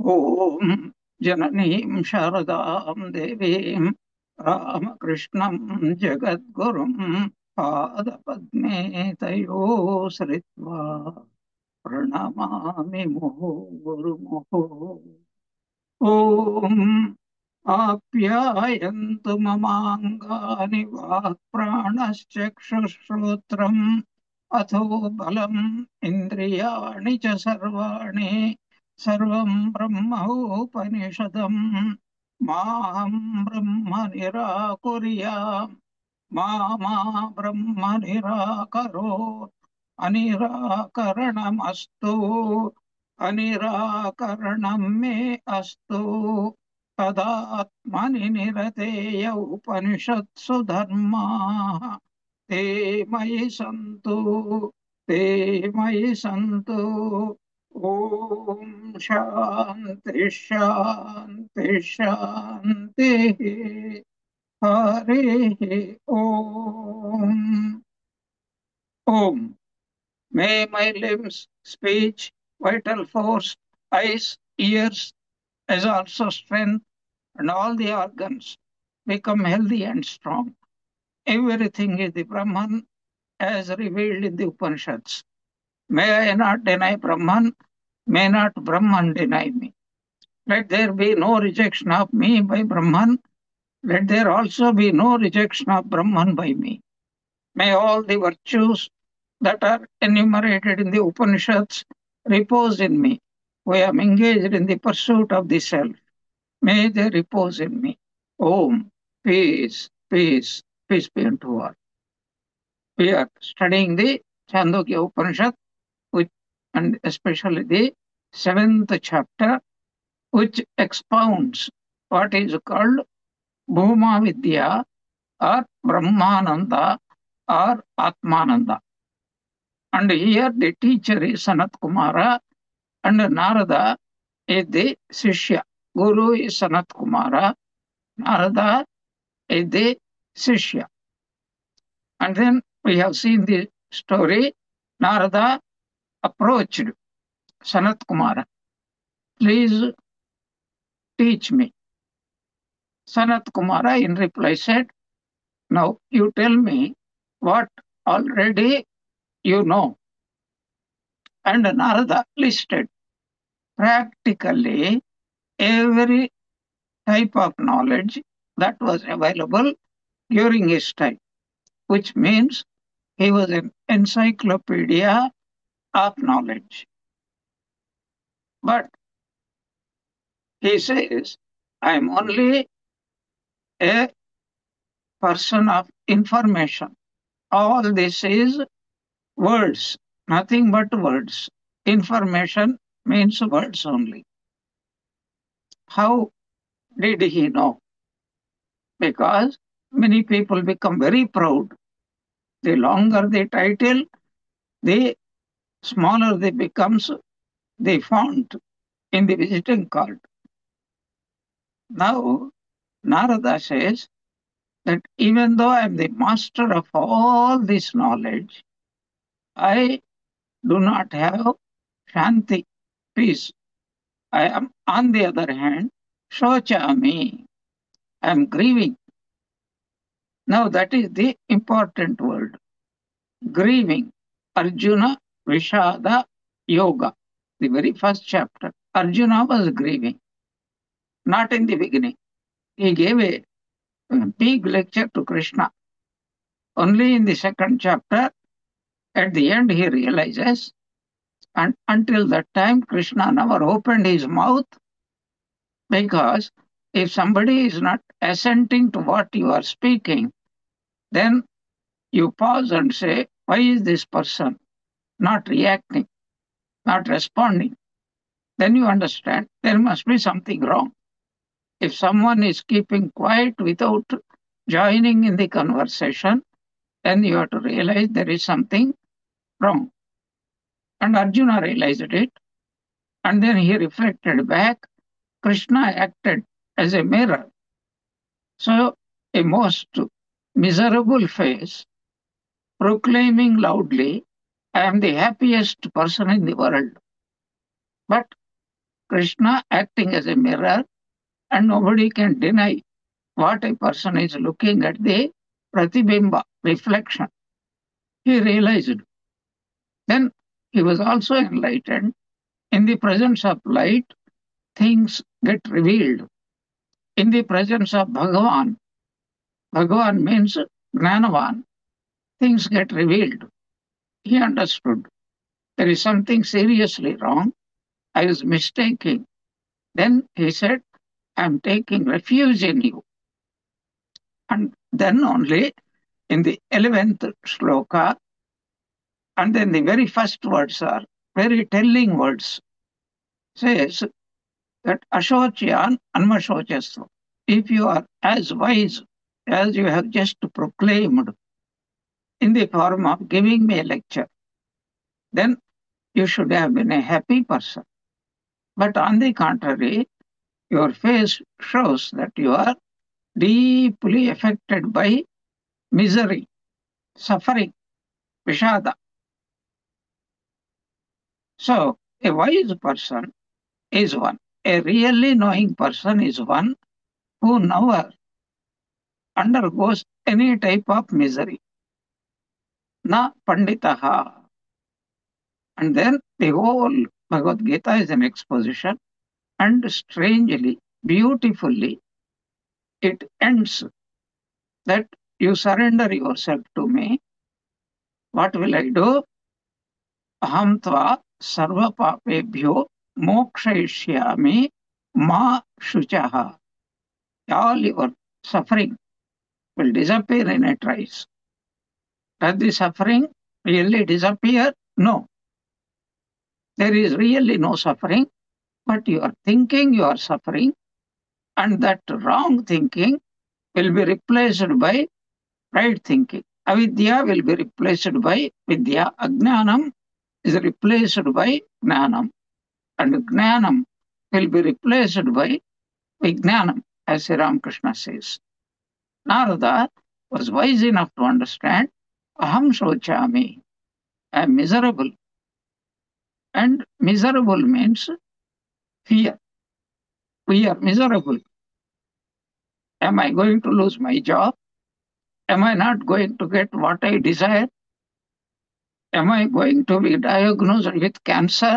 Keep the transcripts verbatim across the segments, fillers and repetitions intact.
ॐ जननीं शारदां देवीं रामकृष्णं जगद्गुरुं पादपद्मे तयोः श्रित्वा प्रणमामि मुहुर्मुहुः। ॐ आप्यायन्तु ममाङ्गानि वाक्प्राणश्चक्षुश्रोत्रम् अथो बलम् इन्द्रियाणि च सर्वाणि सर्वं ब्रह्मोपनिषदम् माहं ब्रह्म निराकुर्याम् मा मा ब्रह्म निराकरोत् अनिराकरणमस्तु अनिराकरणं मे अस्तु तदात्मनि निरतेय उपनिषत्सु धर्माः ते मयि सन्तु ते मयि सन्तु। ॐ शान्ति शान्ति शान्तिः। हरिः ॐ। Om. May my limbs, speech, vital force, eyes, ears, as also strength, and all the organs become healthy and strong. Everything is the Brahman as revealed in the Upanishads. May I not deny Brahman, may not Brahman deny me. Let there be no rejection of me by Brahman. Let there also be no rejection of Brahman by me. May all the virtues that are enumerated in the Upanishads repose in me, who am engaged in the pursuit of the self. May they repose in me. Om, peace, peace, peace be unto all. We are studying the Chandogya Upanishad, which, and especially the seventh chapter, which expounds what is called Bhuma Vidya or Brahmananda or Atmananda. And here the teacher is Sanat Kumara and Narada is the Sishya. Guru is Sanat Kumara, Narada is the Sishya. And then we have seen the story. Narada approached Sanat Kumara. Please teach me. Sanat Kumara in reply said, now you tell me what already you know. And Narada listed practically every type of knowledge that was available during his time, which means he was an encyclopedia of knowledge. But he says, I am only a person of information. All this is words, nothing but words. Information means words only. How did he know? Because many people become very proud. The longer the title, the smaller they becomes the font in the visiting card. Now, Narada says that even though I am the master of all this knowledge, I do not have Shanti, peace. I am, on the other hand, Shochami. I am grieving. Now, that is the important word. Grieving. Arjuna Vishada Yoga. The very first chapter. Arjuna was grieving. Not in the beginning. He gave a big lecture to Krishna. Only in the second chapter, at the end, he realizes, and until that time, Krishna never opened his mouth, because if somebody is not assenting to what you are speaking, then you pause and say, why is this person not reacting, not responding? Then you understand there must be something wrong. If someone is keeping quiet without joining in the conversation, then you have to realize there is something wrong. And Arjuna realized it, and then he reflected back. Krishna acted as a mirror. So a most miserable face proclaiming loudly, I am the happiest person in the world. But Krishna acting as a mirror, and nobody can deny what a person is looking at the pratibimba, reflection. He realized. Then he was also enlightened. In the presence of light, things get revealed. In the presence of Bhagavan, Bhagavan means Gnanavan, things get revealed. He understood there is something seriously wrong. I was mistaking. Then he said, I am taking refuge in you. And then only in the eleventh shloka, and then the very first words are very telling words, says that Ashocyan Anmashochastu. If you are as wise as you have just proclaimed in the form of giving me a lecture, then you should have been a happy person. But on the contrary, your face shows that you are deeply affected by misery, suffering, vishada. So, a wise person is one. A really knowing person is one who never undergoes any type of misery. Na panditaha. And then the whole Bhagavad Gita is an exposition, and strangely, beautifully, it ends that you surrender yourself to me. What will I do? Aham tva sarva papebhyo mokshayishyami ma shuchaha. All your suffering will disappear in a trice. Does the suffering really disappear? No. There is really no suffering, but you are thinking you are suffering, and that wrong thinking will be replaced by right thinking. Avidya will be replaced by vidya. Ajnanam is replaced by gnanam, and gnanam will be replaced by vijnanam, as Sri Ramakrishna says. Narada was wise enough to understand, aham shochami, I am miserable. And miserable means fear. We are miserable. Am I going to lose my job? Am I not going to get what I desire? Am I going to be diagnosed with cancer?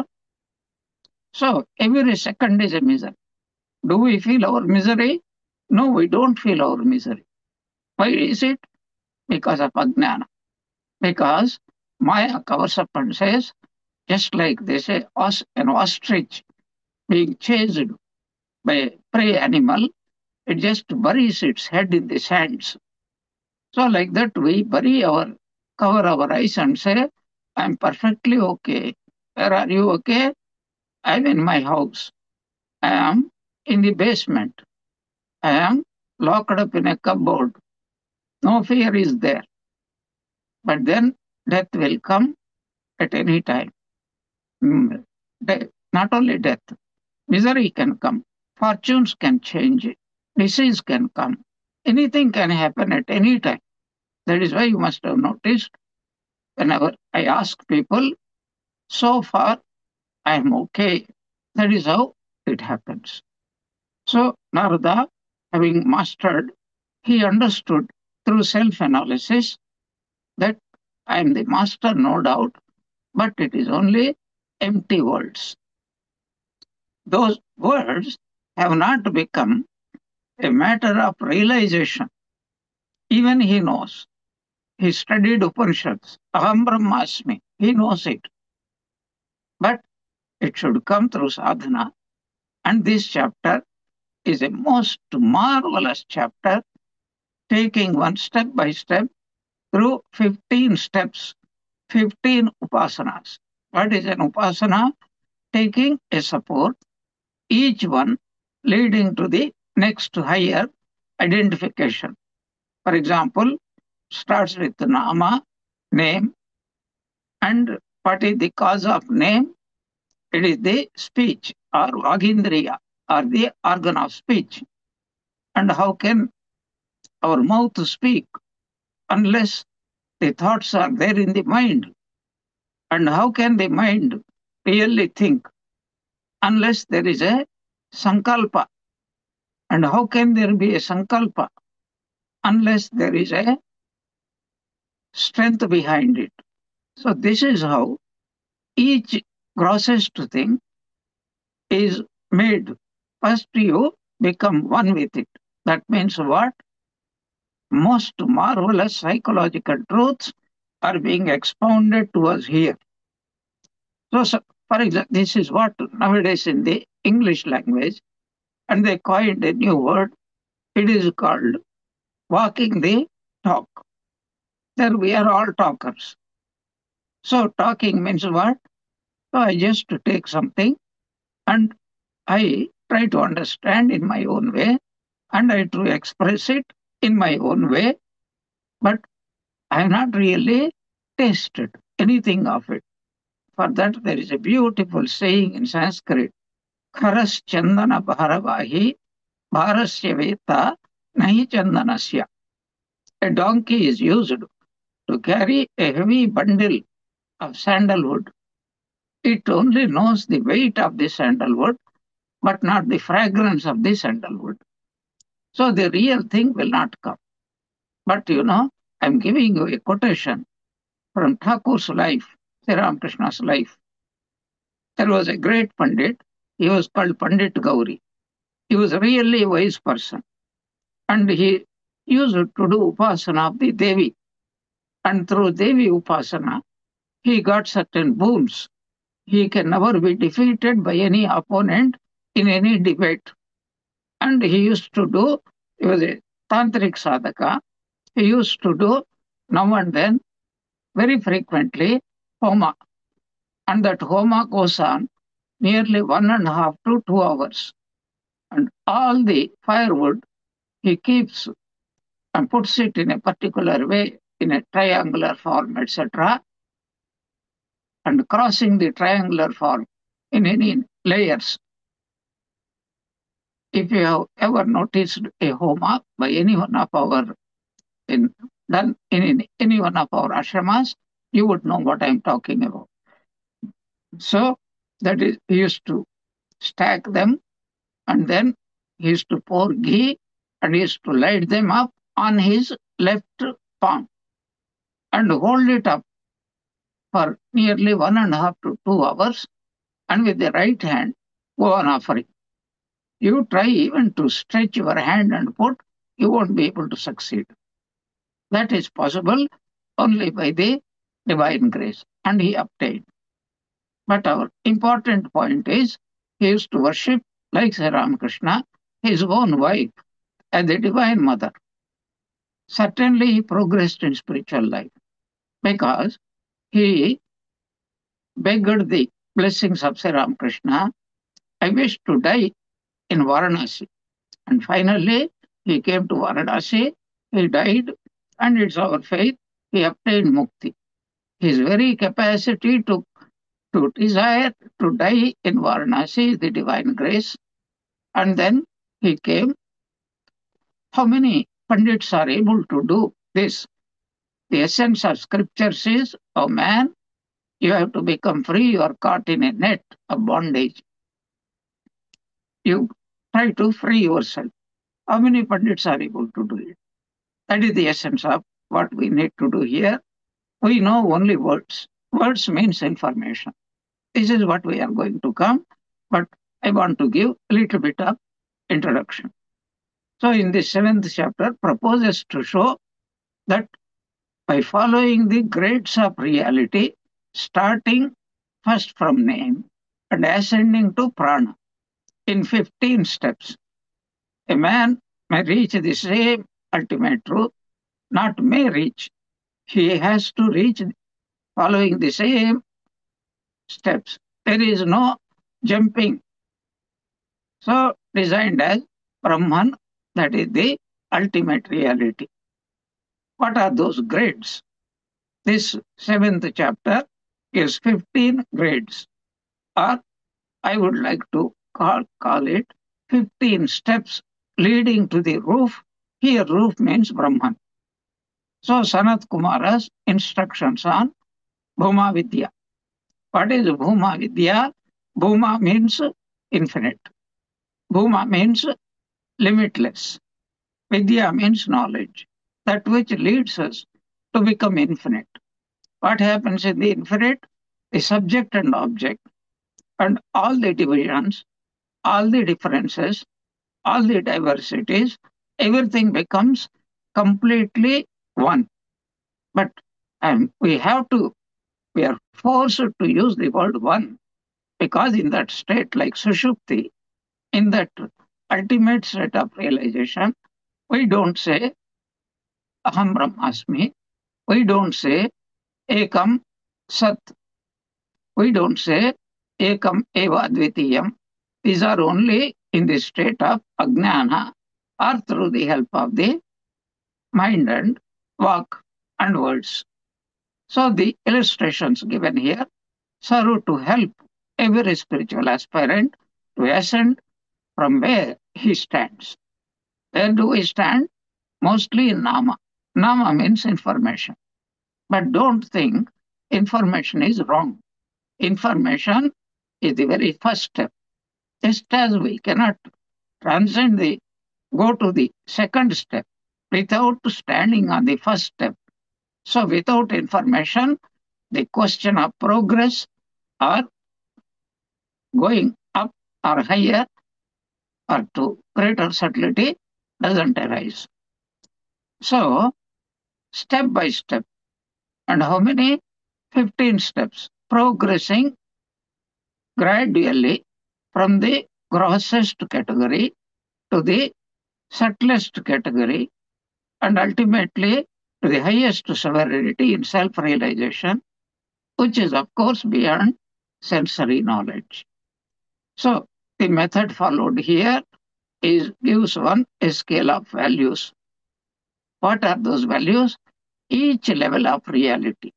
So every second is a misery. Do we feel our misery? No, we don't feel our misery. Why is it? Because of ajnana. Because Maya covers up and says, just like they say, an ostrich being chased by a prey animal, it just buries its head in the sands. So like that, we bury our, cover our eyes and say, I'm perfectly okay. Where are you okay? I'm in my house. I am in the basement. I am locked up in a cupboard. No fear is there. But then death will come at any time. Not only death, misery can come, fortunes can change, disease can come, anything can happen at any time. That is why you must have noticed whenever I ask people, so far I am okay. That is how it happens. So Narada, having mastered, he understood through self-analysis that I am the master, no doubt, but it is only empty words. Those words have not become a matter of realization. Even he knows. He studied Upanishads. Aham Brahmasmi. He knows it. But it should come through sadhana. And this chapter is a most marvelous chapter, taking one step by step through fifteen steps, fifteen upasanas. What is an upasana? Taking a support, each one leading to the next higher identification. For example, starts with nama, name, and what is the cause of name? It is the speech or vagindriya, or the organ of speech. And how can our mouth speak unless the thoughts are there in the mind? And how can the mind really think unless there is a sankalpa. And how can there be a sankalpa unless there is a strength behind it? So this is how each grossest thing is made. First you become one with it. That means what? Most marvelous psychological truths are being expounded to us here. So, so for example, this is what nowadays in the English language, and they coined a new word. It is called walking the talk. There we are all talkers. So talking means what? So I just take something and I try to understand in my own way and I try to express it in my own way, but I have not really tasted anything of it. For that, there is a beautiful saying in Sanskrit, Kharas Chandana Bharavahi Bharasya Veta Nahi Chandanasya. A donkey is used to carry a heavy bundle of sandalwood. It only knows the weight of the sandalwood, but not the fragrance of the sandalwood. So the real thing will not come. But you know, I'm giving you a quotation from Thakur's life, Sri Ramakrishna's life. There was a great Pandit. He was called Pandit Gauri. He was really a wise person. And he used to do Upasana of the Devi. And through Devi Upasana, he got certain boons. He can never be defeated by any opponent in any debate. And he used to do, he was a tantric sadhaka, he used to do now and then, very frequently, homa. And that homa goes on nearly one and a half to two hours. And all the firewood he keeps and puts it in a particular way, in a triangular form, et cetera. And crossing the triangular form in any layers. If you have ever noticed a homa by any one of our in done in any one of our ashramas, you would know what I'm talking about. So that is, he used to stack them and then he used to pour ghee and he used to light them up on his left palm and hold it up for nearly one and a half to two hours and with the right hand go on offering. You try even to stretch your hand and put, you won't be able to succeed. That is possible only by the divine grace. And he obtained. But our important point is, he used to worship, like Sri Ramakrishna, his own wife as the divine mother. Certainly he progressed in spiritual life because he begged the blessings of Sri Ramakrishna. I wish to die in Varanasi. And finally, he came to Varanasi, he died, and it's our faith, he obtained mukti. His very capacity to, to desire to die in Varanasi is the divine grace. And then he came. How many Pandits are able to do this? The essence of scriptures is, oh man, you have to become free, you are caught in a net of bondage. You try to free yourself. How many Pandits are able to do it? That is the essence of what we need to do here. We know only words. Words means information. This is what we are going to come, but I want to give a little bit of introduction. So in the seventh chapter proposes to show that by following the grades of reality, starting first from name and ascending to prana in fifteen steps, a man may reach the same ultimate truth, not may reach. He has to reach following the same steps. There is no jumping. So designed as Brahman, that is the ultimate reality. What are those grades? This seventh chapter is fifteen grades, or I would like to call, call it fifteen steps leading to the roof. Here roof means Brahman. So Sanat Kumara's instructions on Bhuma Vidya. What is Bhuma Vidya? Bhuma means infinite. Bhuma means limitless. Vidya means knowledge, that which leads us to become infinite. What happens in the infinite? The subject and object, and all the divisions, all the differences, all the diversities, everything becomes completely one. But um, we have to, we are forced to use the word one because in that state, like Sushupti, in that ultimate state of realization, we don't say Aham Brahmasmi, we don't say Ekam Sat, we don't say Ekam Eva Advitiyam. These are only in the state of Ajnana or through the help of the mind and walk and words. So the illustrations given here serve to help every spiritual aspirant to ascend from where he stands. Where do we stand? Mostly in Nama. Nama means information. But don't think information is wrong. Information is the very first step. Just as we cannot transcend the, go to the second step without standing on the first step. So without information, the question of progress or going up or higher or to greater subtlety doesn't arise. So step by step, and how many? fifteen steps, progressing gradually from the grossest category to the subtlest category, and ultimately to the highest severity in self realization, which is, of course, beyond sensory knowledge. So, the method followed here is gives one a scale of values. What are those values? Each level of reality.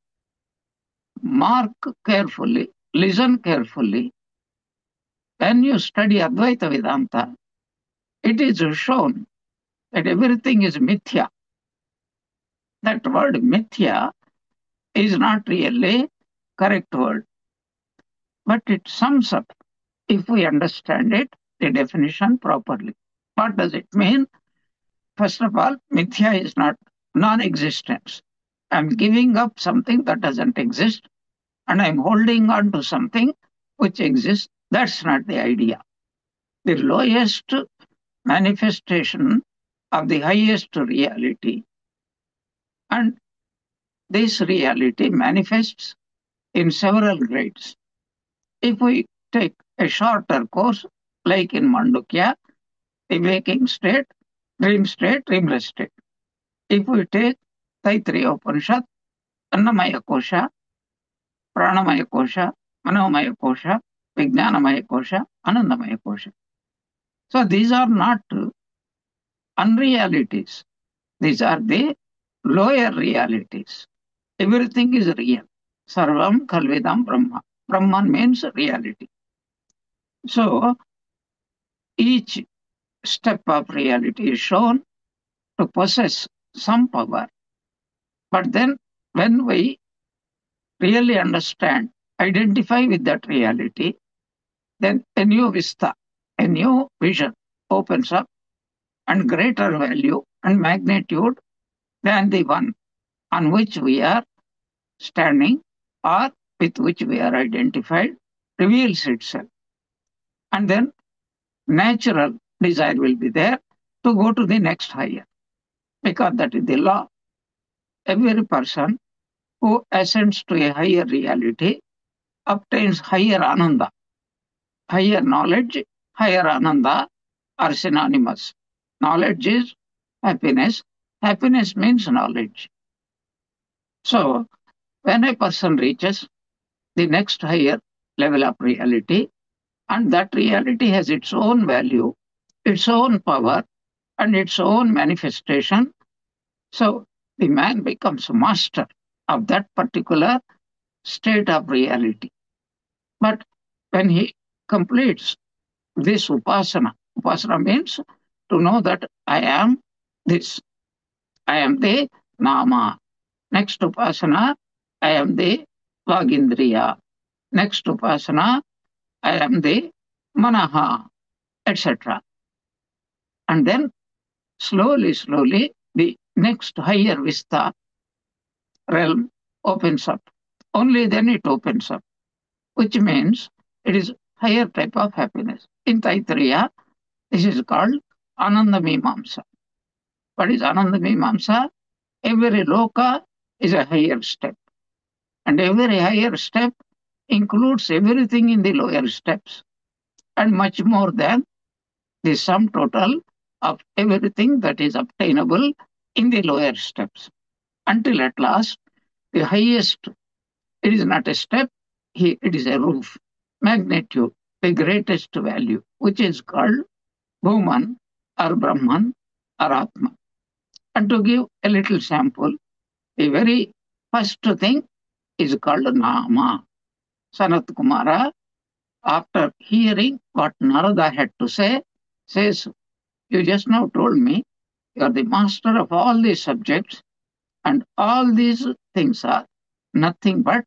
Mark carefully, listen carefully. When you study Advaita Vedanta, it is shown that everything is mithya. That word mithya is not really correct word, but it sums up, if we understand it, the definition properly. What does it mean? First of all, mithya is not non-existence. I'm giving up something that doesn't exist and I'm holding on to something which exists. That's not the idea. The lowest manifestation of the highest reality. And this reality manifests in several grades. If we take a shorter course, like in Mandukya, the waking state, dream state, dreamless state. If we take Taittiriya Upanishad, Annamaya Kosha, Pranamaya Kosha, Manomaya Kosha, Vijnanamaya Kosha, Anandamaya Kosha. So these are not unrealities. These are the lower realities. Everything is real. Sarvam Khalvidam Brahma. Brahman means reality. So each step of reality is shown to possess some power. But then when we really understand, identify with that reality, then a new vista, a new vision opens up and greater value and magnitude than the one on which we are standing or with which we are identified reveals itself. And then natural desire will be there to go to the next higher, because that is the law. Every person who ascends to a higher reality obtains higher ananda. Higher knowledge, higher ananda are synonymous. Knowledge is happiness. Happiness means knowledge. So, when a person reaches the next higher level of reality, and that reality has its own value, its own power, and its own manifestation, so the man becomes master of that particular state of reality. But when he completes this upasana, upasana means to know that I am this, I am the nama. Next upasana, I am the vagindriya. Next upasana, I am the manaha, et cetera. And then slowly, slowly, the next higher vista realm opens up. Only then it opens up, which means it is higher type of happiness. In Taittiriya, this is called Ananda Mimamsa. What is Ananda Mimamsa? Every loka is a higher step, and every higher step includes everything in the lower steps, and much more than the sum total of everything that is obtainable in the lower steps. Until at last, the highest, it is not a step, it is a roof, magnitude, the greatest value, which is called Bhuman or Brahman or Atma. And to give a little sample, the very first thing is called Nama. Sanat Kumara, after hearing what Narada had to say, says, you just now told me you are the master of all these subjects, and all these things are nothing but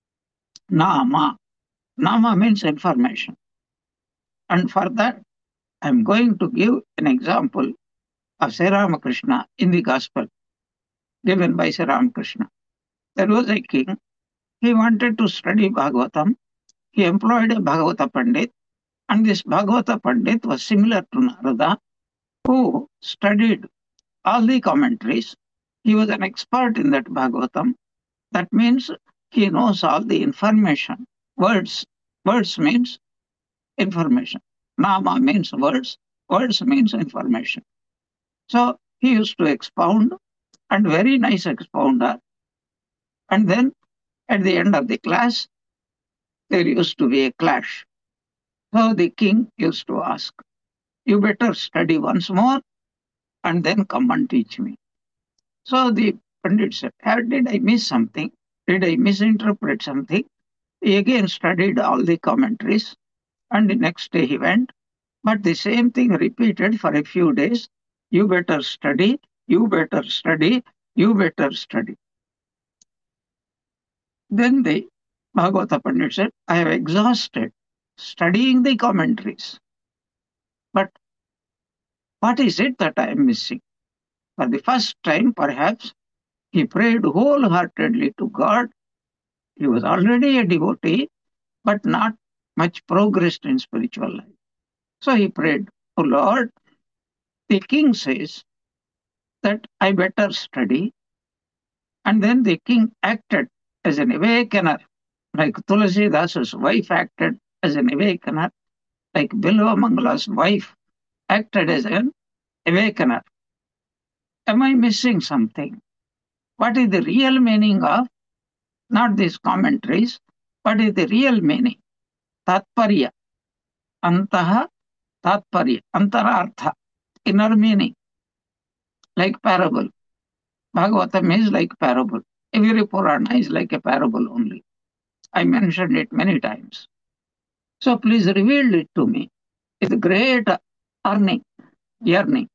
Nama. Nama means information. And for that, I'm going to give an example of Sri Ramakrishna in the Gospel given by Sri Ramakrishna. There was a king, he wanted to study Bhagavatam. He employed a Bhagavata Pandit, and this Bhagavata Pandit was similar to Narada, who studied all the commentaries. He was an expert in that Bhagavatam. That means he knows all the information. Words. Words means information. Nama means words. Words means information. So he used to expound, and very nice expounder. And then at the end of the class, there used to be a clash. So the king used to ask, you better study once more and then come and teach me. So the Pandit said, did I miss something? Did I misinterpret something? He again studied all the commentaries, and the next day he went. But the same thing repeated for a few days. You better study, you better study, you better study. Then the Bhagavata Pandit said, I have exhausted studying the commentaries. But what is it that I am missing? For the first time, perhaps, he prayed wholeheartedly to God. He was already a devotee, but not much progressed in spiritual life. So he prayed, oh Lord, the king says that I better study. And then the king acted as an awakener, like Tulasi Das's wife acted as an awakener, like Bilva Mangala's wife acted as an awakener. Am I missing something? What is the real meaning of not these commentaries? What is the real meaning? Tatparya. Antaha Tatparya. Antarartha. Inner meaning. Like parable. Bhagavatam is like parable. Every Purana is like a parable only. I mentioned it many times. So please reveal it to me with great earning, yearning.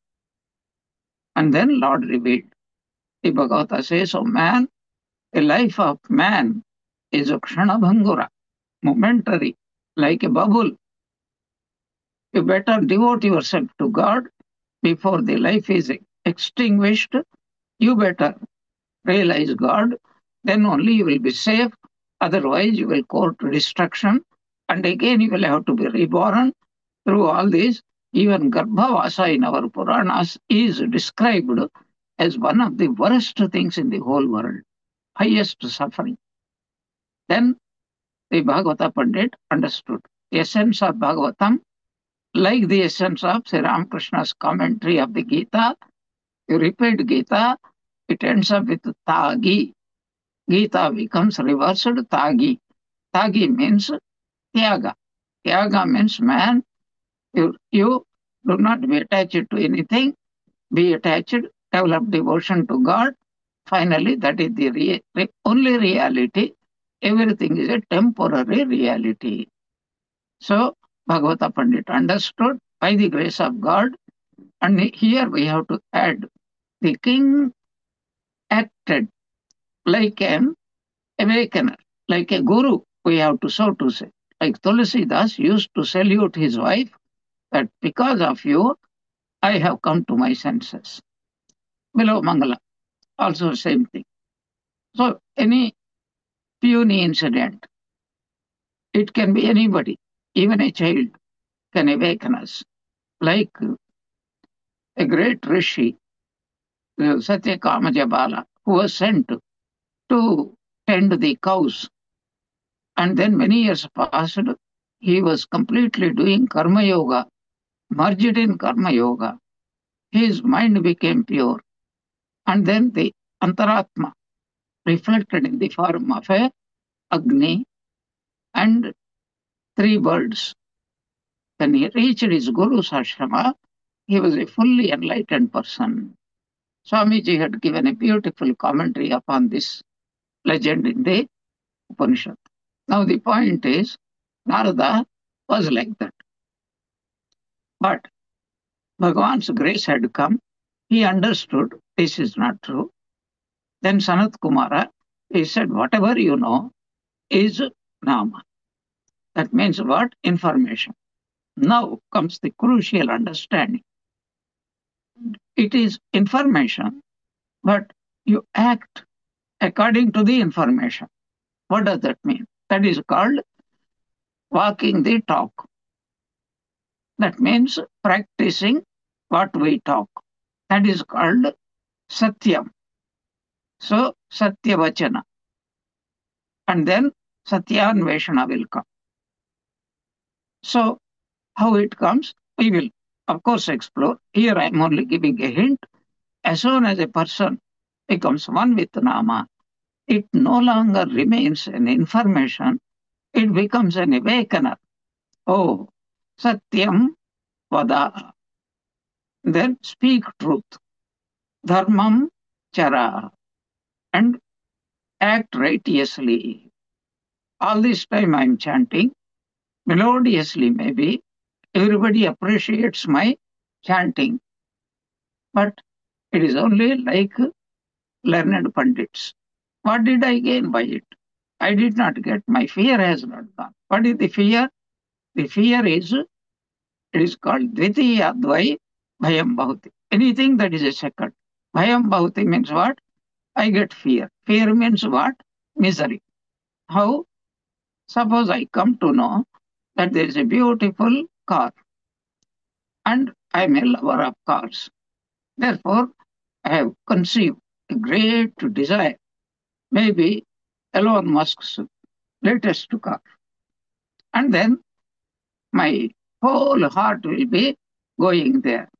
And then Lord revealed. The Bhagavata says, oh man, the life of man is a kshanabhangura, momentary, like a bubble. You better devote yourself to God before the life is extinguished. You better realize God, then only you will be safe. Otherwise, you will go to destruction. And again, you will have to be reborn through all this. Even Garbhavasa in our Puranas is described as one of the worst things in the whole world, highest suffering. Then the Bhagavata Pandit understood the essence of Bhagavatam, like the essence of Sri Ramakrishna's commentary of the Gita. You repeat Gita, it ends up with Tagi. Gita becomes reversed Tagi. Tagi means Tyaga. Tyaga means man, you, you do not be attached to anything, be attached, develop devotion to God. Finally, that is the rea- re- only reality. Everything is a temporary reality. So, Bhagavata Pandit understood by the grace of God. And here we have to add, the king acted like an awakener, like a guru, we have to so to say. Like Tulsidas used to salute his wife that because of you, I have come to my senses. Below Mangala, also same thing. So any puny incident, it can be anybody, even a child can awaken us. Like a great rishi, Satyakama Jabala, who was sent to tend the cows. And then many years passed, he was completely doing karma yoga, merged in karma yoga. His mind became pure. And then the Antaratma reflected in the form of a Agni and three birds. When he reached his Guru's ashrama, he was a fully enlightened person. Swamiji had given a beautiful commentary upon this legend in the Upanishad. Now the point is, Narada was like that. But Bhagavan's grace had come. He understood this is not true. Then Sanat Kumara, he said, whatever you know is Nama. That means what? Information. Now comes the crucial understanding. It is information, but you act according to the information. What does that mean? That is called walking the talk. That means practicing what we talk. That is called Satyam. So, Satyavachana. And then Satyanveshana will come. So, how it comes, we will, of course, explore. Here I am only giving a hint. As soon as a person becomes one with Nama, it no longer remains an information, it becomes an awakener. Oh, Satyam Vada. Then speak truth. Dharmam Chara. And act righteously. All this time I am chanting, melodiously maybe. Everybody appreciates my chanting. But it is only like learned pandits. What did I gain by it? I did not get. My fear has not gone. What is the fear? The fear is, it is called Dvitiya Dvai Bhayam Bhavati. Anything that is a second. Bhayam Bhavati means what? I get fear. Fear means what? Misery. How? Suppose I come to know that there is a beautiful car and I am a lover of cars. Therefore, I have conceived a great desire, maybe Elon Musk's latest car. And then my whole heart will be going there.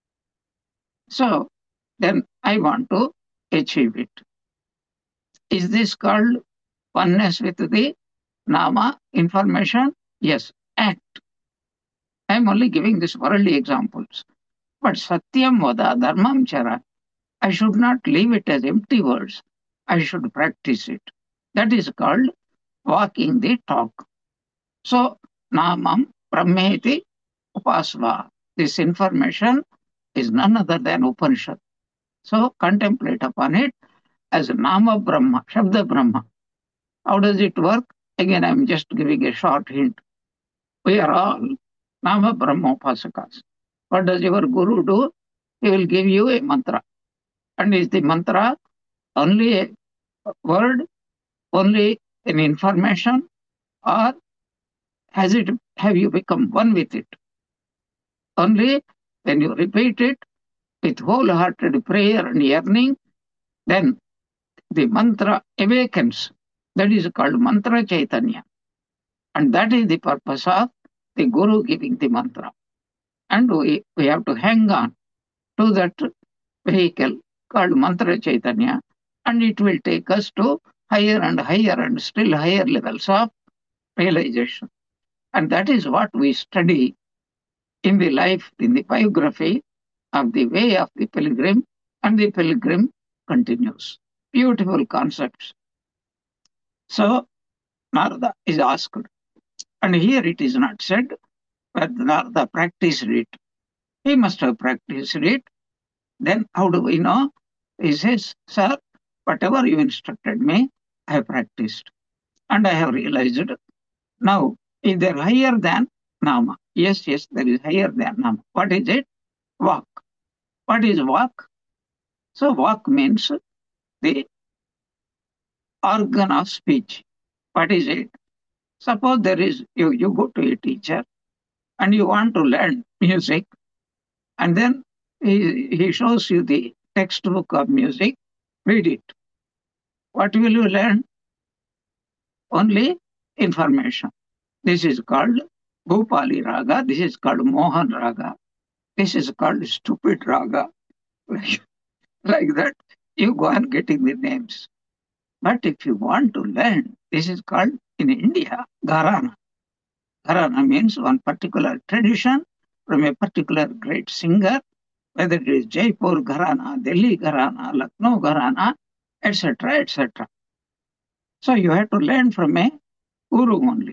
So then I want to achieve it. Is this called oneness with the Nama information? Yes, act. I am only giving these worldly examples. But Satyam Vada Dharmam Chara, I should not leave it as empty words. I should practice it. That is called walking the talk. So, Namam Brahmeti Upasva. This information is none other than Upanishad. So, contemplate upon it as Nama Brahma, Shabda Brahma. How does it work? Again, I'm just giving a short hint. We are all Nama Brahma Upasakas. What does your Guru do? He will give you a mantra. And is the mantra only a word, only an information, or has it have you become one with it? Only when you repeat it with wholehearted prayer and yearning, then the mantra awakens. That is called mantra chaitanya. And that is the purpose of the Guru giving the mantra. And we, we have to hang on to that vehicle called mantra chaitanya, and it will take us to higher and higher and still higher levels of realization. And that is what we study in the life, in the biography of the way of the pilgrim, and the pilgrim continues. Beautiful concepts. So Narada is asked, and here it is not said, but Narada practiced it. He must have practiced it. Then how do we know? He says, sir, whatever you instructed me, I have practiced. And I have realized now Is there higher than Nama? Yes, yes, there is higher than Nama. What is it? Vak. What is Vak? So Vak means the organ of speech. What is it? Suppose there is you, you go to a teacher and you want to learn music, and then he, he shows you the textbook of music, read it. What will you learn? Only information. This is called Bhupali Raga, this is called Mohan Raga, this is called stupid Raga. Like, like that, you go on getting the names. But if you want to learn, this is called in India Gharana. Gharana means one particular tradition from a particular great singer, whether it is Jaipur Gharana, Delhi Gharana, Lucknow Gharana, et cetera, et cetera. So you have to learn from a guru only.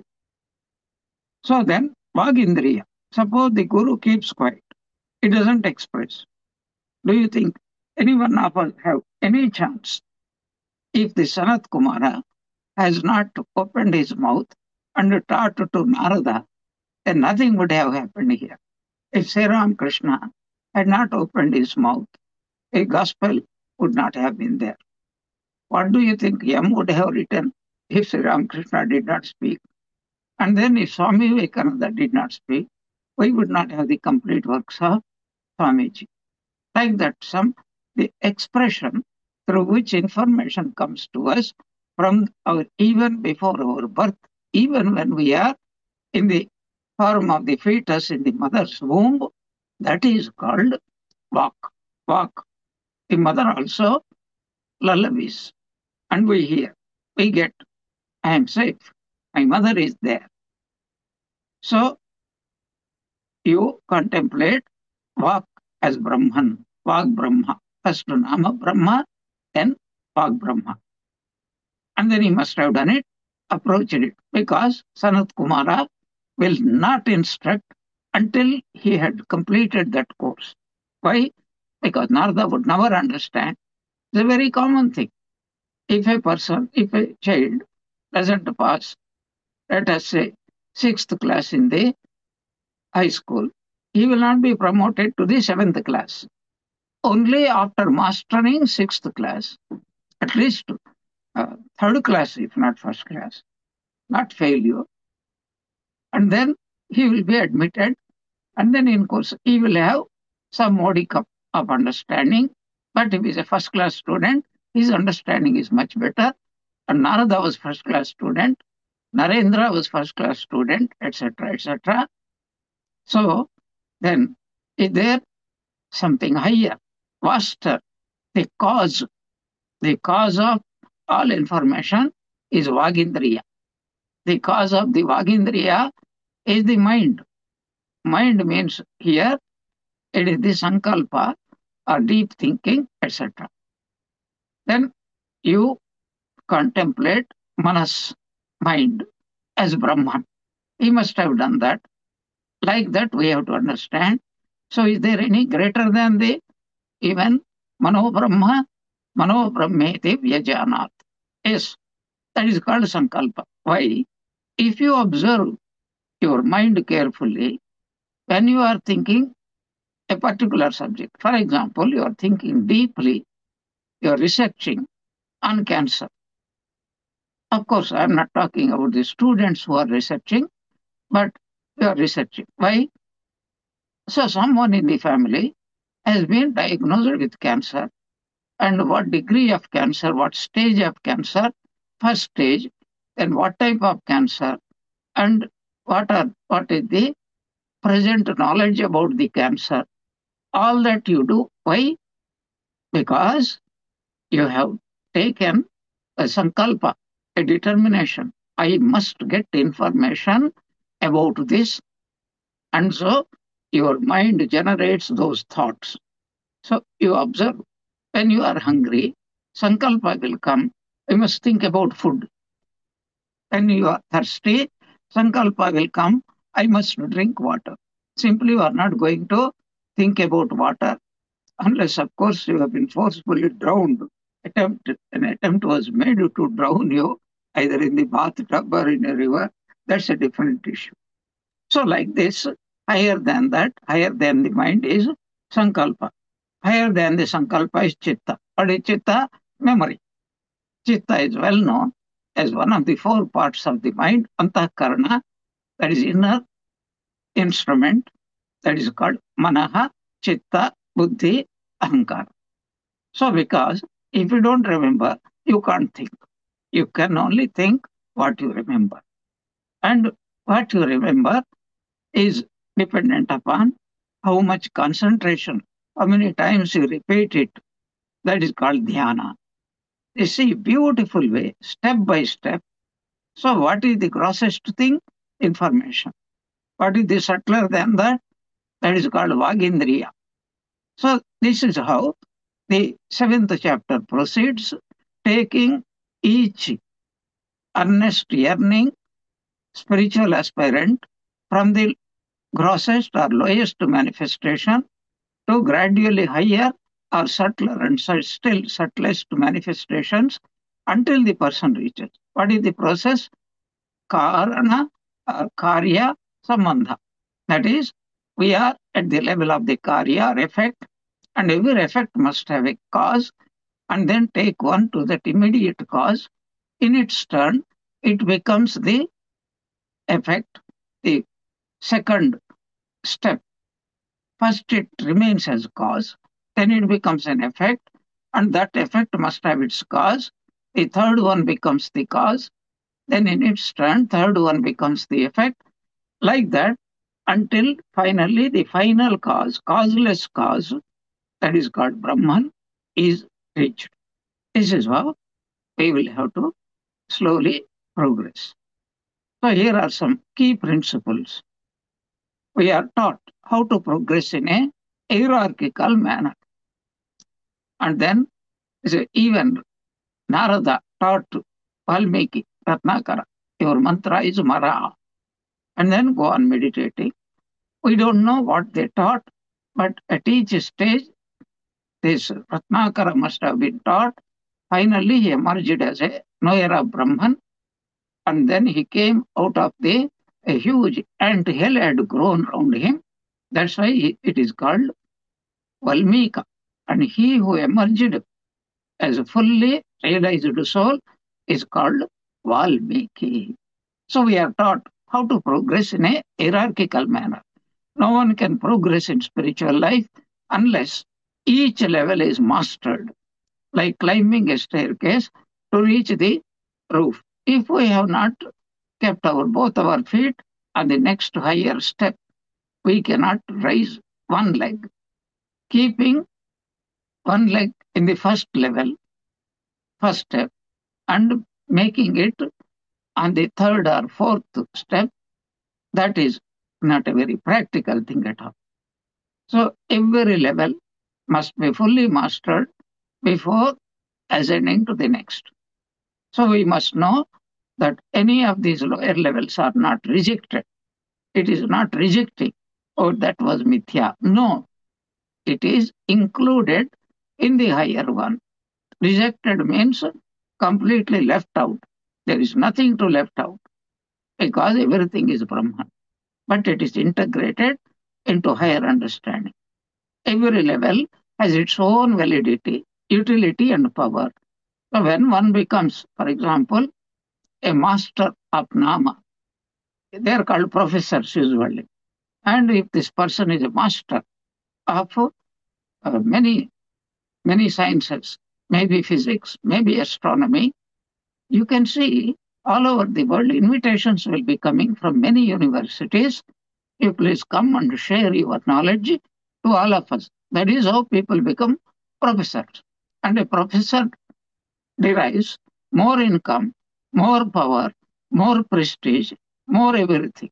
So then, Vagindriya. Suppose the guru keeps quiet, he doesn't express. Do you think any one of us have any chance if the Sanat Kumara has not opened his mouth and taught to Narada, then nothing would have happened here. If Sri Krishna had not opened his mouth, a gospel would not have been there. What do you think Yam would have written if Sri Krishna did not speak? And then if Swami Vivekananda did not speak, we would not have the complete works of Swamiji. Like that, some the expression through which information comes to us from our even before our birth, even when we are in the form of the fetus in the mother's womb, that is called Vak. Vak. The mother also lullabies, and we hear, we get, I am safe, my mother is there. So you contemplate Vak as Brahman, Vak Brahma. First Nama Brahma, then Vak Brahma. And then he must have done it, approached it, because Sanat Kumara will not instruct until he had completed that course. Why? Because Narada would never understand. It's a very common thing. If a person, if a child doesn't pass, let us say, sixth class in the high school, he will not be promoted to the seventh class. Only after mastering sixth class, at least uh, third class, if not first class, not failure, and then he will be admitted, and then in course he will have some modicum of understanding. But if he's a first class student, his understanding is much better. And Narada was first class student, Narendra was first class student, et cetera, et cetera. So then, is there something higher, vaster? The cause, the cause of all information is Vagindriya. The cause of the Vagindriya is the mind. Mind means here it is the sankalpa or deep thinking, et cetera. Then you contemplate Manas, mind, as Brahman. He must have done that. Like that, we have to understand. So, is there any greater than the even Mano Brahma? Mano Brahmeti Vyajanat. Yes, that is called Sankalpa. Why? If you observe your mind carefully, when you are thinking a particular subject, for example, you are thinking deeply, you are researching on cancer. Of course, I am not talking about the students who are researching, but you are researching. Why? So, someone in the family has been diagnosed with cancer, and what degree of cancer, what stage of cancer, first stage, then what type of cancer, and what are what is the present knowledge about the cancer. All that you do. Why? Because you have taken a sankalpa, a determination. I must get information about this. And so your mind generates those thoughts. So you observe when you are hungry, sankalpa will come. You must think about food. When you are thirsty, sankalpa will come. I must drink water. Simply, you are not going to think about water unless, of course, you have been forcefully drowned. Attempt, an attempt was made to drown you either in the bathtub or in a river. That's a different issue. So, like this, higher than that, higher than the mind is sankalpa. Higher than the sankalpa is chitta. What is chitta? Memory. Chitta is well known as one of the four parts of the mind, antahkarana, that is inner instrument, that is called manaha, chitta, buddhi, ahankara. So, because if you don't remember, you can't think. You can only think what you remember. And what you remember is dependent upon how much concentration, how many times you repeat it. That is called dhyana. You see, beautiful way, step by step. So, what is the grossest thing? Information. What is the subtler than that? That is called Vagindriya. So, this is how the seventh chapter proceeds, taking each earnest yearning spiritual aspirant from the grossest or lowest manifestation to gradually higher or subtler and still subtlest manifestations until the person reaches. What is the process? Karana or Karya Sambandha. That is, we are at the level of the Karya or effect, and every effect must have a cause, and then take one to that immediate cause. In its turn, it becomes the effect, the second step. First, it remains as cause, then it becomes an effect, and that effect must have its cause. The third one becomes the cause, then in its turn, third one becomes the effect, like that until finally the final cause, causeless cause, that is called Brahman, is reached. This is how we will have to slowly progress. So here are some key principles. We are taught how to progress in a hierarchical manner. And then even Narada taught Valmiki, Ratnakara, your mantra is Mara. And then go on meditating. We don't know what they taught, but at each stage, this Ratnakara must have been taught. Finally, he emerged as a knower of Brahman, and then he came out of the a huge ant hill had grown around him. That's why he, it is called Valmika. And he who emerged as a fully realized soul is called Valmiki. So we are taught how to progress in a hierarchical manner. No one can progress in spiritual life unless each level is mastered, like climbing a staircase to reach the roof. If we have not kept our both our feet on the next higher step, we cannot raise one leg. Keeping one leg in the first level, first step, and making it on the third or fourth step, that is not a very practical thing at all. So every level must be fully mastered before ascending to the next. So we must know that any of these lower levels are not rejected. It is not rejecting, oh, that was mithya. No, it is included in the higher one. Rejected means completely left out. There is nothing to left out because everything is Brahman. But it is integrated into higher understanding. Every level has its own validity, utility, and power. So when one becomes, for example, a master of Nama, they are called professors usually. And if this person is a master of uh, many, many sciences, maybe physics, maybe astronomy, you can see all over the world invitations will be coming from many universities. You please come and share your knowledge to all of us. That is how people become professors. And a professor derives more income, more power, more prestige, more everything.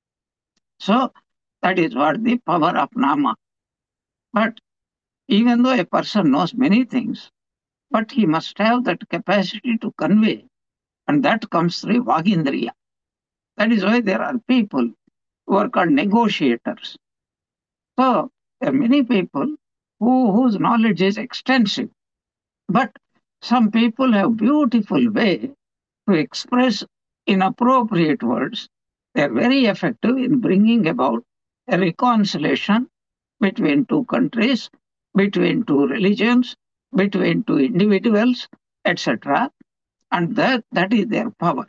So that is what the power of Nama. But even though a person knows many things, but he must have that capacity to convey, and that comes through Vagindriya. That is why there are people who are called negotiators. So there are many people who, whose knowledge is extensive, but some people have beautiful way to express in appropriate words They're very effective in bringing about a reconciliation between two countries, between two religions, between two individuals, et cetera. And that, that is their power.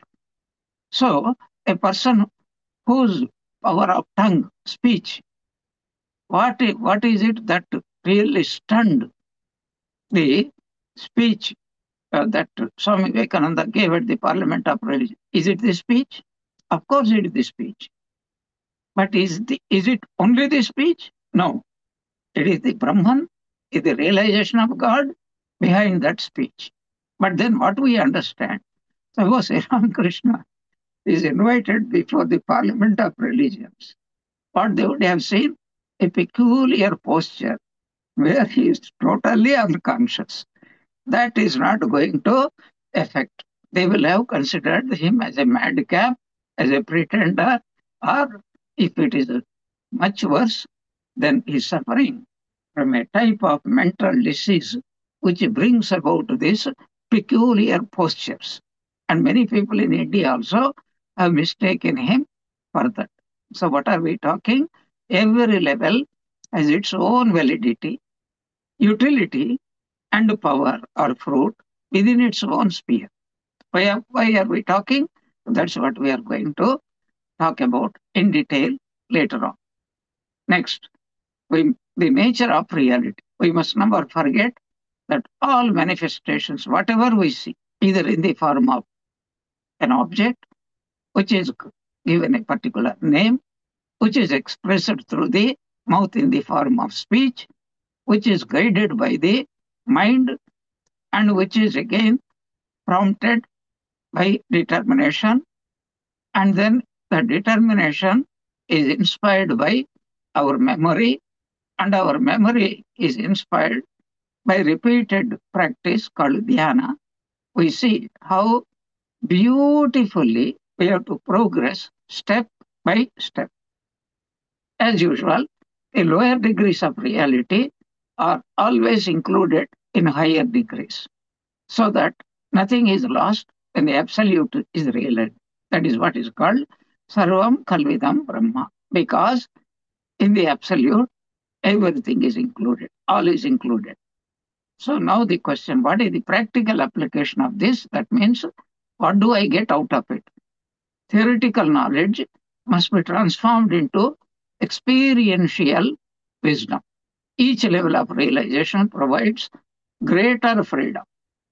So, a person whose power of tongue, speech, what is, what is it that really stunned the speech uh, that Swami Vivekananda gave at the Parliament of Religion? Is it the speech? Of course, it is the speech. But is, the, is it only the speech? No. It is the Brahman, is the realization of God behind that speech. But then what we understand, suppose Sri Ramakrishna is invited before the Parliament of Religions, what they would have seen? A peculiar posture where he is totally unconscious. That is not going to affect. They will have considered him as a madcap, as a pretender, or if it is much worse, then he is suffering from a type of mental disease which brings about these peculiar postures. And many people in India also have mistaken him for that. So, what are we talking? Every level has its own validity, utility, and power or fruit within its own sphere. Why are, why are we talking? That's what we are going to talk about in detail later on. Next, we, the nature of reality. We must never forget that all manifestations, whatever we see, either in the form of an object, which is given a particular name, which is expressed through the mouth in the form of speech, which is guided by the mind, and which is again prompted by determination, and then the determination is inspired by our memory, and our memory is inspired by repeated practice called dhyana. We see how beautifully we have to progress step by step. As usual, the lower degrees of reality are always included in higher degrees, so that nothing is lost when the absolute is realized. That is what is called Sarvam Kalvidam Brahma, because in the absolute, everything is included, all is included. So now the question, what is the practical application of this? That means, what do I get out of it? Theoretical knowledge must be transformed into experiential wisdom. Each level of realization provides greater freedom.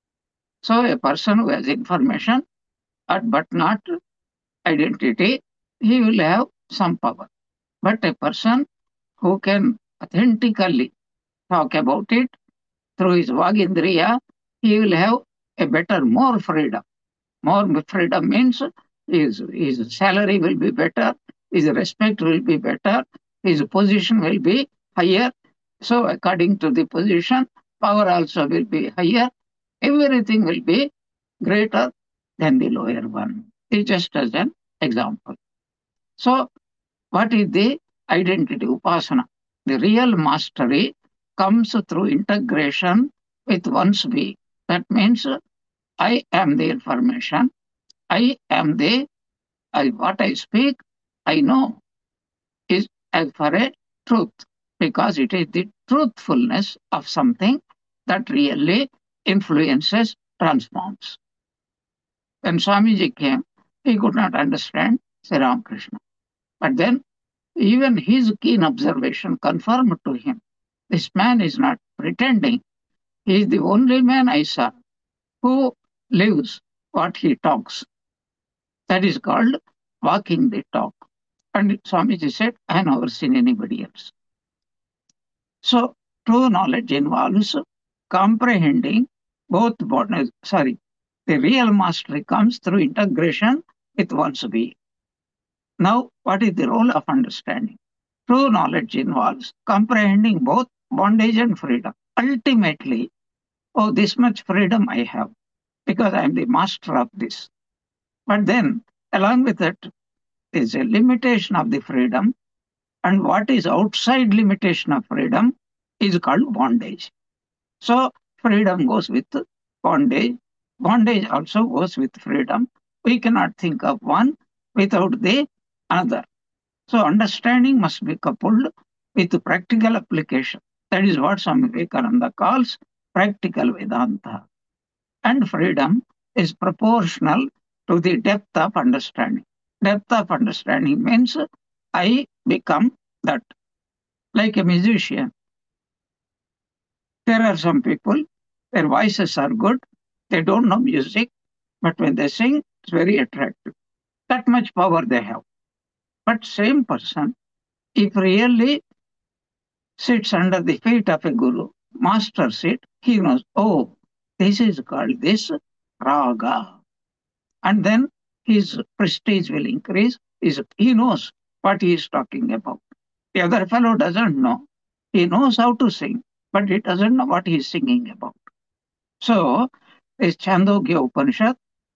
So a person who has information but not identity, he will have some power. But a person who can authentically talk about it through his Vagindriya, he will have a better, more freedom. More freedom means his, his salary will be better, his respect will be better, his position will be higher. So, according to the position, power also will be higher. Everything will be greater than the lower one. It's just as an example. So, what is the identity upasana? The real mastery comes through integration with one's being. That means I am the information, I am the, I, what I speak, I know is as for a truth, because it is the truthfulness of something that really influences, transforms. When Swamiji came, he could not understand Sri Ramakrishna. But then even his keen observation confirmed to him, this man is not pretending. He is the only man I saw who lives what he talks. That is called walking the talk. And Swamiji said, I have never seen anybody else. So true knowledge involves comprehending both bodies. Sorry, the real mastery comes through integration with one's being. Now, what is the role of understanding? True knowledge involves comprehending both bondage and freedom. Ultimately, oh, this much freedom I have because I am the master of this. But then, along with that, is a limitation of the freedom, and what is outside limitation of freedom is called bondage. So, freedom goes with bondage. Bondage also goes with freedom. We cannot think of one without the another. So understanding must be coupled with practical application. That is what Swami Vivekananda calls practical Vedanta. And freedom is proportional to the depth of understanding. Depth of understanding means I become that. Like a musician, there are some people, their voices are good, they don't know music, but when they sing, it's very attractive. That much power they have. But same person, if really sits under the feet of a guru, masters it, he knows, oh, this is called this raga. And then his prestige will increase. His, he knows what he is talking about. The other fellow doesn't know. He knows how to sing, but he doesn't know what he is singing about. So, this Chandogya Upanishad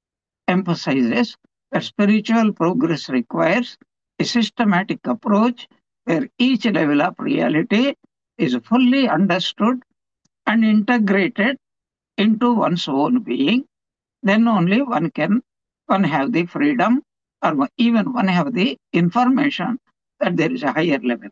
emphasizes that spiritual progress requires a systematic approach where each level of reality is fully understood and integrated into one's own being. Then only one can one have the freedom or even one have the information that there is a higher level.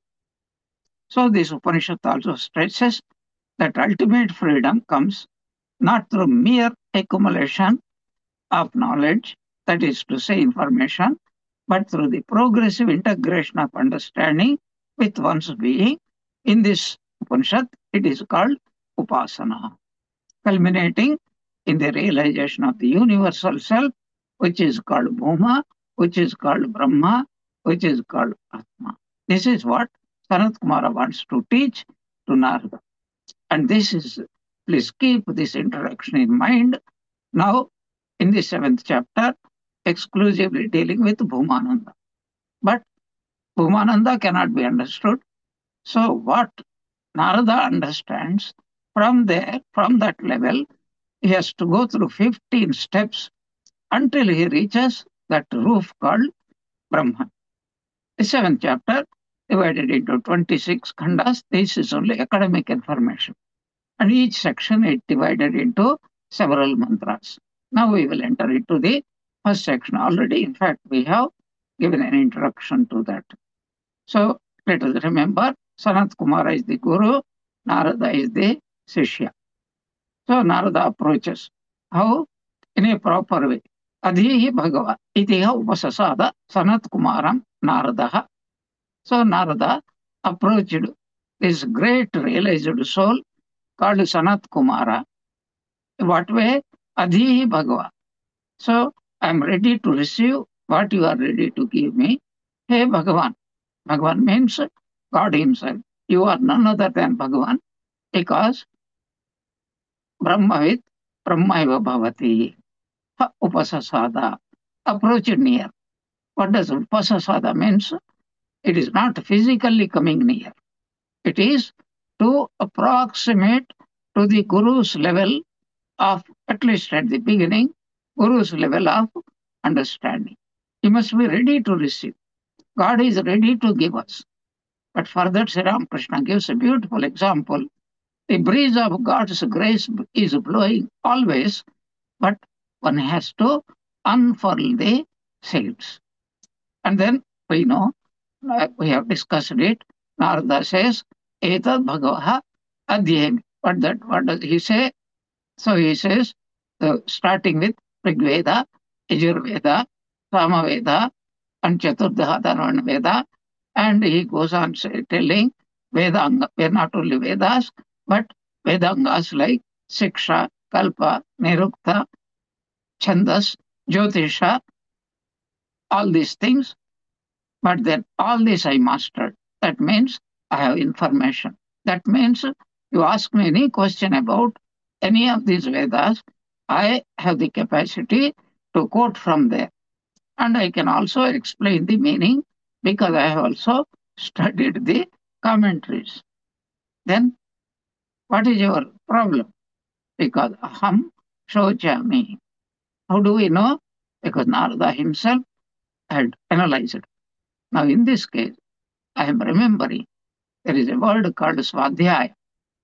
So this Upanishad also stresses that ultimate freedom comes not through mere accumulation of knowledge, that is to say information, but through the progressive integration of understanding with one's being. In this Upanishad, it is called Upasana, culminating in the realization of the universal self, which is called Bhuma, which is called Brahma, which is called Atma. This is what Sanat Kumara wants to teach to Narada. And this is, please keep this introduction in mind. Now, in the seventh chapter, exclusively dealing with Bhumananda. But Bhumananda cannot be understood. So, what Narada understands from there, from that level, he has to go through fifteen steps until he reaches that roof called Brahman. The seventh chapter, divided into twenty-six khandas, this is only academic information. And each section is divided into several mantras. Now we will enter into the first section. Already, in fact, we have given an introduction to that. So let us remember, Sanat Kumara is the guru, Narada is the Sishya. So Narada approaches. How? In a proper way. Adhihi Bhagava itiha upasasada Sanat Kumaram Naradaha. So Narada approached this great realized soul called Sanat Kumara. What way? Adhihi Bhagava. So I am ready to receive what you are ready to give me. Hey Bhagavan. Bhagavan means God himself. You are none other than Bhagavan because Brahmavid Brahmaiva Bhavati. Upasasada. Approach near. What does Upasasada means? It is not physically coming near. It is to approximate to the Guru's level of, at least at the beginning, Guru's level of understanding. He must be ready to receive. God is ready to give us. But further, Sri Ramakrishna gives a beautiful example. The breeze of God's grace is blowing always, but one has to unfurl the sails. And then we know, we have discussed it. Narada says, Etad Bhagavaha Adhyayami. What, that, what does he say? So he says, uh, starting with Rigveda, Yajurveda, Samaveda, and Chaturdha Dharana Veda, and he goes on say, telling Vedanga, we're not only Vedas, but Vedangas like Siksha, Kalpa, Nirukta, Chandas, Jyotisha, all these things. But then all this I mastered. That means I have information. That means you ask me any question about any of these Vedas, I have the capacity to quote from there. And I can also explain the meaning because I have also studied the commentaries. Then what is your problem? Because aham shochami. How do we know? Because Narada himself had analyzed it. Now in this case, I am remembering there is a word called Swadhyaya.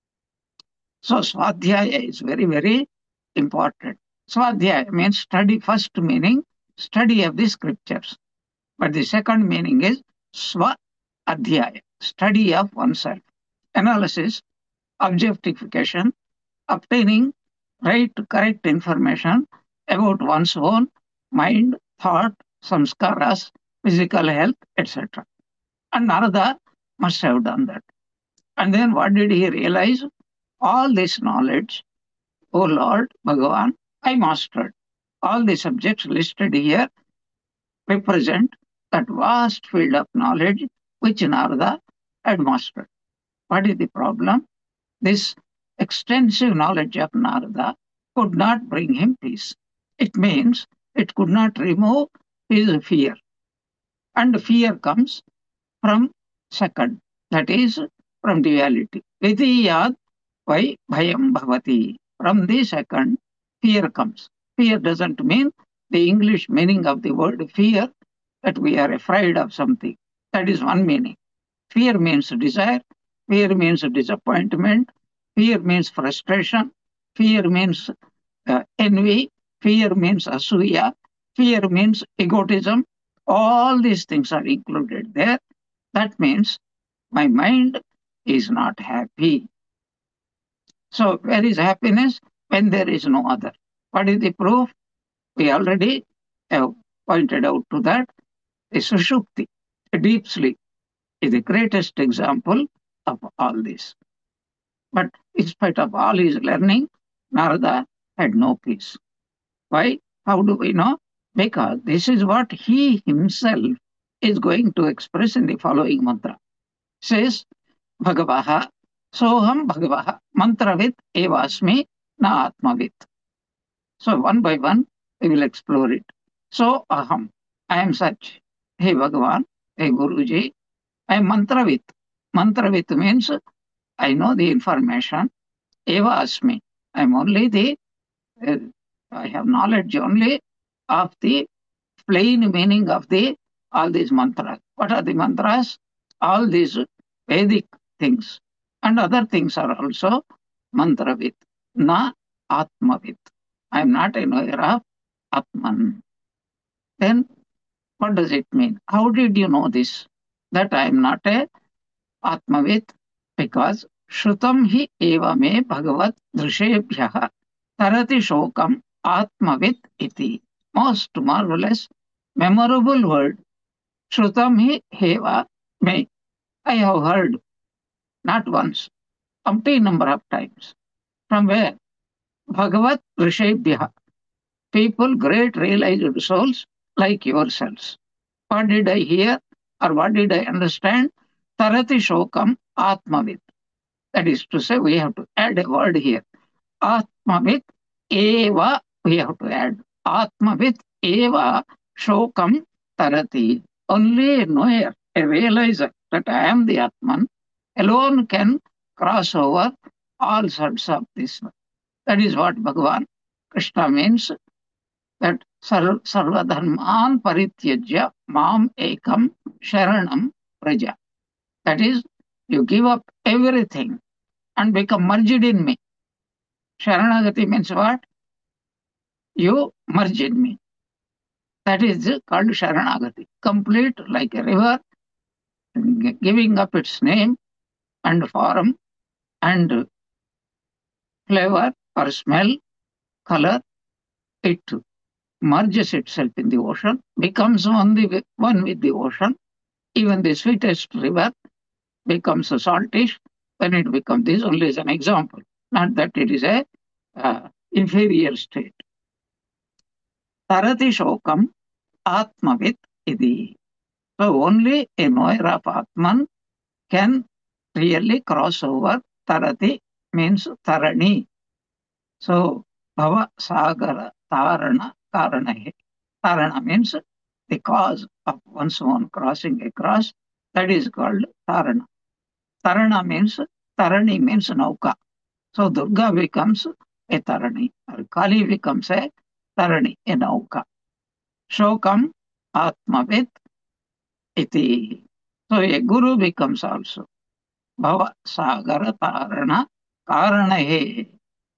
So Swadhyaya is very, very important. Swadhyaya means study, first meaning study of the scriptures. But the second meaning is Swa Adhyaya, study of oneself, analysis, objectification, obtaining right, correct information about one's own mind, thought, samskaras, physical health, et cetera. And Narada must have done that. And then what did he realize? All this knowledge, O Lord Bhagavan, I mastered. All the subjects listed here represent that vast field of knowledge which Narada had mastered. What is the problem? This extensive knowledge of Narada could not bring him peace. It means it could not remove his fear. And fear comes from second, that is from duality. Vidiyad vai bhayam bhavati. From the second, fear comes. Fear doesn't mean the English meaning of the word fear, that we are afraid of something. That is one meaning. Fear means desire, fear means disappointment, fear means frustration, fear means uh, envy, fear means asuya, fear means egotism. All these things are included there. That means my mind is not happy. So, where is happiness? When there is no other. What is the proof? We already have pointed out to that. The Sushupti, a deep sleep, is the greatest example of all this. But in spite of all his learning, Narada had no peace. Why? How do we know? Because this is what he himself is going to express in the following mantra. Says, Bhagavaha, Soham Bhagavaha, Mantravit Evasmi Na Atmavit. So one by one, we will explore it. So Aham, I am such. Hey Bhagavan, hey Guruji, I am Mantravit. Mantravit means I know the information. Eva Asmi. I am only the, uh, I have knowledge only of the plain meaning of the all these mantras. What are the mantras? All these Vedic things. And other things are also mantravit. Na Atmavit. I am not aware of Atman. Then what does it mean? How did you know this? That I am not a Atmavit? Because Shrutam hi eva me Bhagavat Drishebhyaha Tarati Shokam Atmavit iti. Most marvelous, memorable word. Shrutam hi eva me. I have heard not once, umpteen number of times. From where? Bhagavat Rishebhyaha. People, great realized souls like yourselves. What did I hear or what did I understand? Tarati Shokam Atmavit. That is to say, we have to add a word here. Atmavit eva, we have to add. Atmavit eva Shokam Tarati. Only a knower, a realizer that I am the Atman, alone can cross over all sorts of this. That is what Bhagavan Krishna means, that sarvadharman parityajya mam ekam sharanam praja. That is, you give up everything and become merged in me. Sharanagati means what? You merge in me. That is called Sharanagati. Complete like a river, giving up its name and form and flavor or smell, color. It merges itself in the ocean, becomes one, the, one with the ocean. Even the sweetest river becomes saltish when it becomes this, only as an example. Not that it is a uh, inferior state. Tarati Shokam Atmavit Idi. So only a knower of Atman can really cross over. Tarati means Tarani. So Bhava Sagara Tarana Karanahe. Tarana means the cause of one's own crossing across. That is called Tarana. Tarana means, Tarani means Nauka. So Durga becomes a Tarani, or Kali becomes a Tarani, a Nauka. Shokam Atmavit iti. So a Guru becomes also Bhava Sagara Tarana Karanahe.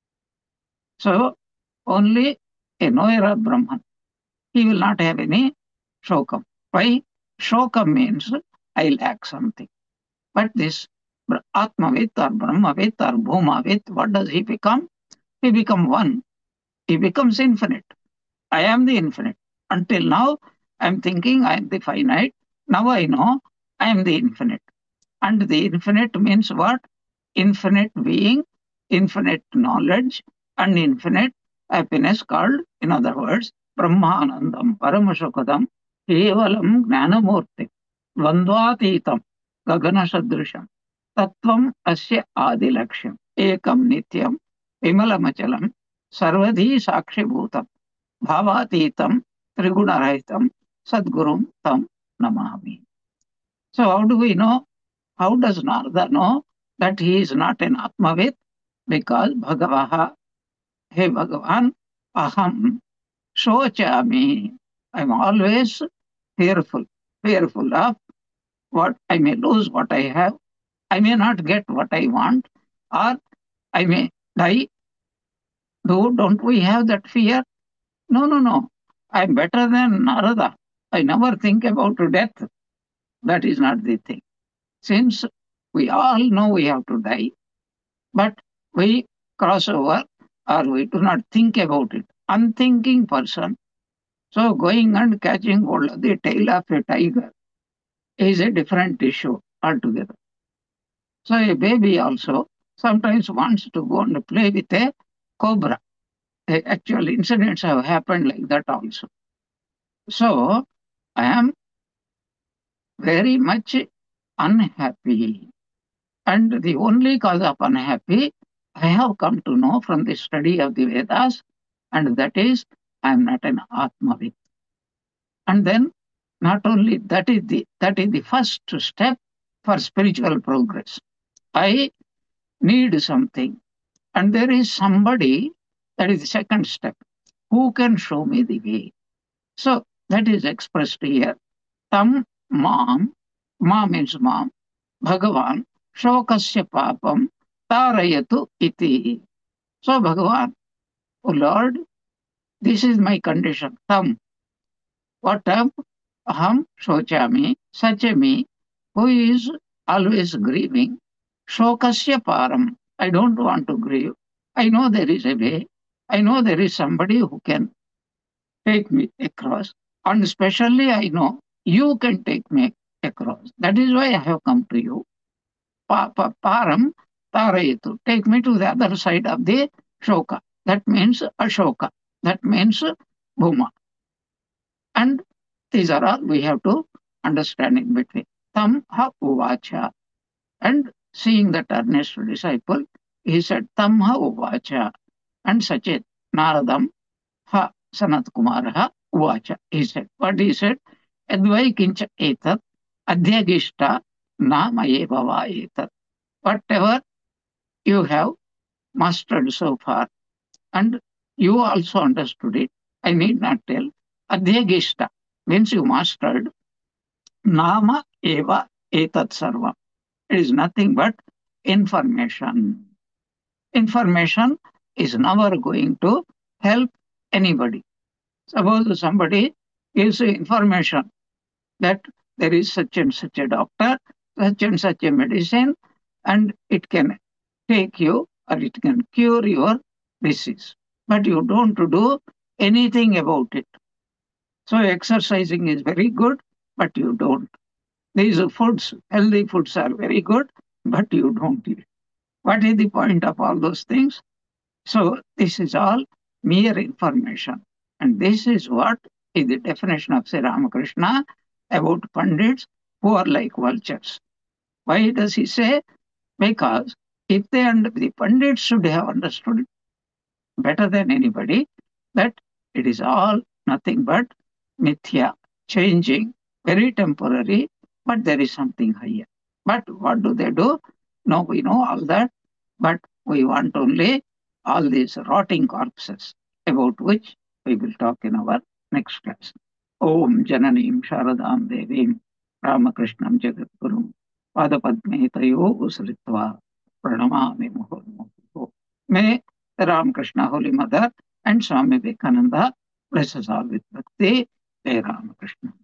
So only a knower of Brahman, he will not have any Shokam. Why? Shoka means I lack something. But this Atmavit or Brahmavit or Bhumavit, what does he become? He becomes one. He becomes infinite. I am the infinite. Until now, I'm thinking I am the finite. Now I know I am the infinite. And the infinite means what? Infinite being, infinite knowledge, and infinite happiness called, in other words, Brahmanandam, Paramashokadam, Kevalam Gnanamurti, Vandvatitam, Gagana Sadrisham, Tattvam Asya Adilaksham, Ekam Nityam, Vimalamachalam, Sarvadhi Sakshibhutam, Bhavatitam, Trigunarahitam, Sadgurum Tam Namami. So, how do we know? How does Narada know that he is not an Atmavit? Because Bhagavaha, hey Bhagavan, Aham Shochami. I'm always fearful, fearful of what I may lose, what I have. I may not get what I want, or I may die. Do, don't we have that fear? No, no, no. I'm better than Narada. I never think about death. That is not the thing. Since we all know we have to die, but we cross over or we do not think about it. Unthinking person. So going and catching hold of the tail of a tiger is a different issue altogether. So a baby also sometimes wants to go and play with a cobra. Actual incidents have happened like that also. So I am very much unhappy. And the only cause of unhappy I have come to know from the study of the Vedas, and that is I am not an Atmavit. And then not only that is the that is the first step for spiritual progress. I need something, and there is somebody, that is the second step, who can show me the way. So that is expressed here. Tam Mam, Ma means Mam, Bhagavan, Shokasya Papam, Tarayatu iti. So Bhagavan, oh Lord, this is my condition. Tam, what am aham shochami, such a me, who is always grieving. Shokasya param, I don't want to grieve. I know there is a way. I know there is somebody who can take me across. And especially I know you can take me across. That is why I have come to you. Pa, pa, param tarayitu. Take me to the other side of the shoka. That means Ashoka. That means Bhuma. And these are all we have to understand in between. Tam ha uvacha. And seeing that earnest disciple, he said, Tam ha uvacha. And Sachit Naradam ha Sanat Kumaraha uvacha. He said, what he said? Advai kincha etat adhyagishta nama eva va etat. Whatever you have mastered so far, and you also understood it, I need not tell. Adhyagishta means you mastered. Nama eva etat sarvam. It is nothing but information. Information is never going to help anybody. Suppose somebody gives you information that there is such and such a doctor, such and such a medicine, and it can take you or it can cure your disease. But you don't do anything about it. So exercising is very good, but you don't. These foods, healthy foods are very good, but you don't eat. What is the point of all those things? So this is all mere information. And this is what is the definition of Sri Ramakrishna about Pandits who are like vultures. Why does he say? Because if they under, the Pandits should have understood better than anybody that it is all nothing but mithya, changing, very temporary, but there is something higher. But what do they do? No, we know all that, but we want only all these rotting corpses, about which we will talk in our next class. Om Jananim Sharadam Devim Ramakrishnam Jagadgurum Padapadme Tayo Usritva Pranamami Muhurmuhu. May the Ramakrishna Holy Mother and Swami Vivekananda bless us all with Bhakti. Jai Ramakrishna.